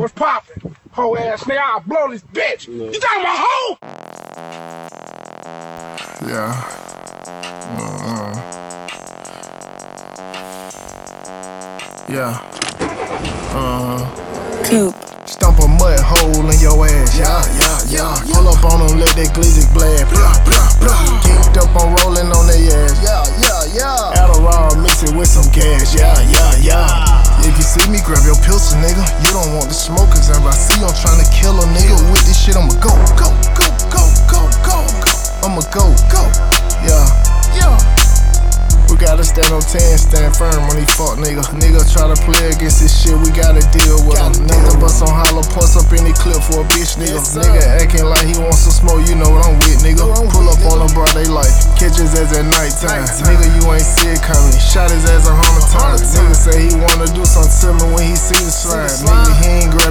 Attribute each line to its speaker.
Speaker 1: What's poppin'? Hoe ass nigga, I'll blow this bitch. You talking about hoe?
Speaker 2: Yeah. Yeah.
Speaker 3: Coop.
Speaker 2: Stomp a mud hole in your ass, yeah. Pull up on them, let that glizzy blast, blah. Geeked up on rolling on their ass, yeah. Adderall, mix it with some gas, yeah. If you see me, grab your pistol, nigga. You don't want the smoke, cause if I see you, I'm tryna kill a nigga. With this shit, I'ma go. I'ma go, yeah. We gotta stand on 10, stand firm on these fuck nigga. Nigga try to play against this shit, we gotta deal with him. Nothing but some hollow points up in the clip for a bitch nigga. Nigga acting like he wants some smoke, you know what I'm with, nigga. Pull up on him, bro, they like catch his ass at nighttime. Nigga, you ain't see it coming. Shot his ass 100 times. Nigga say he wanna do something to me when he see the slime. Nigga, he ain't grab